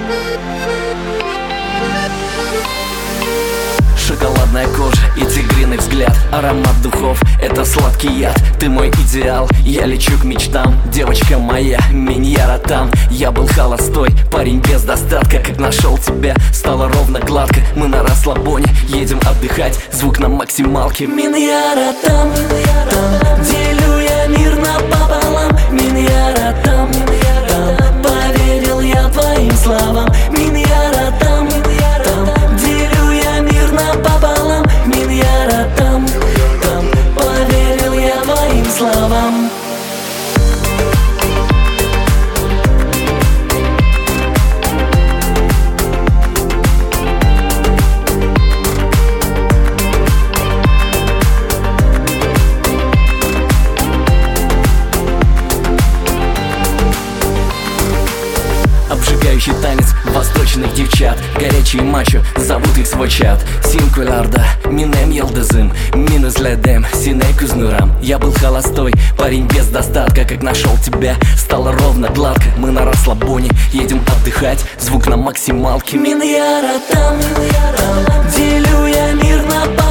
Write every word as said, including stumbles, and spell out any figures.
Шоколадная кожа и тигриный взгляд, аромат духов — это сладкий яд. Ты мой идеал, я лечу к мечтам. Девочка моя, миньяра там. Я был холостой, парень без достатка. Как нашел тебя, стало ровно гладко. Мы на расслабоне, едем отдыхать. Звук на максималке. Миньяра там, там, делю я мир напополам. Миньяра там, там, поверил я твоим словам. Миньяра там, там, делю я мир напополам. Миньяра там, там, поверил я твоим словам. Обжигающий танец восточных девчат. Горячие мачо, зовут их свой чат. Синкулярда, минем елдызым, минус ледем, синей кузнурам. Я был холостой, парень без достатка. Как нашел тебя, стало ровно гладко. Мы на расслабоне, едем отдыхать. Звук на максималке. Миньяра там, там, делю я мир на